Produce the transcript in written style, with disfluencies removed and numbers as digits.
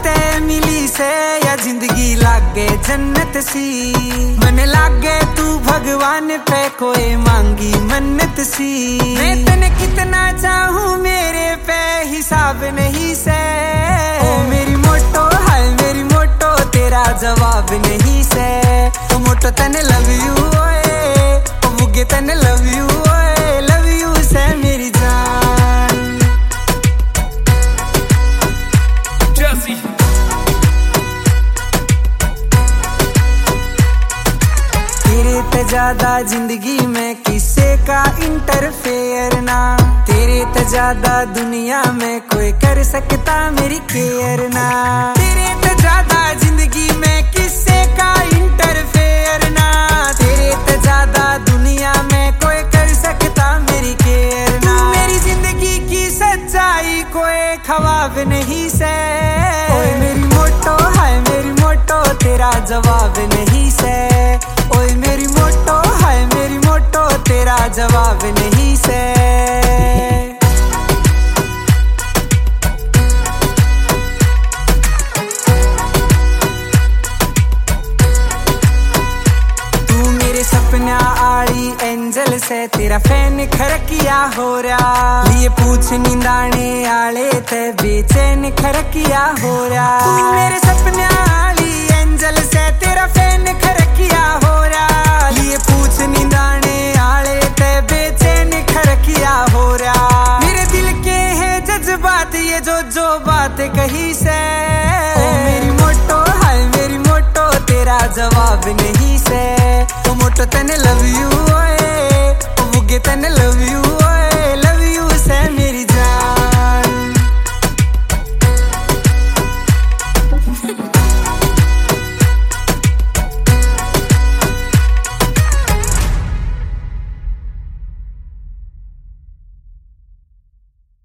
ते मिली से या जिंदगी लागे जन्नत सी। मन लागे तू भगवान पे कोई मांगी मन्नत सी। मैं तने कितना चाहूँ मेरे पे हिसाब नहीं से। ओ मेरी मोटो हाय मेरी मोटो तेरा जवाब नहीं से। ओ मोटो तने लव यू ओए, ओ बुगे तने लव यू ओए, लव यू से मेरी जान। Jesse तेरे ते ज्यादा जिंदगी में किसी का इंटरफेयर ना। तेरे ते ज्यादा दुनिया में कोई कर सकता मेरी केयर ना। तेरे ते ज्यादा जिंदगी में किसी का इंटरफेयर ना। तेरे ते ज्यादा दुनिया में कोई कर सकता मेरी केयर ना। मेरी जिंदगी की सच्चाई कोई ख्वाब नहीं से। ओए मेरी मोटो हाय मेरी मोटो तेरा जवाब नहीं से। ओए मेरी मोटो हाय मेरी मोटो तेरा जवाब नहीं से। तू मेरे सपना आड़ी एंजल से तेरा फैन खरकिया हो रहा। लिए पूछ नींदाने आले ते बेचैन खरकिया हो रहा। तू मेरे सपना आड़ी एंजल से तेरा फैन खरकिया हो रहा। लिए पूछ नींदाने आले ते बेचैन खरकिया हो रहा। मेरे दिल के है जज्बात ये जो बात कही से। ओ मेरी मोटो हाय मेरी मोटो तेरा जवाब नहीं से। ओ मोटो तने लव यू ओए, ओ बुगे तने लव यू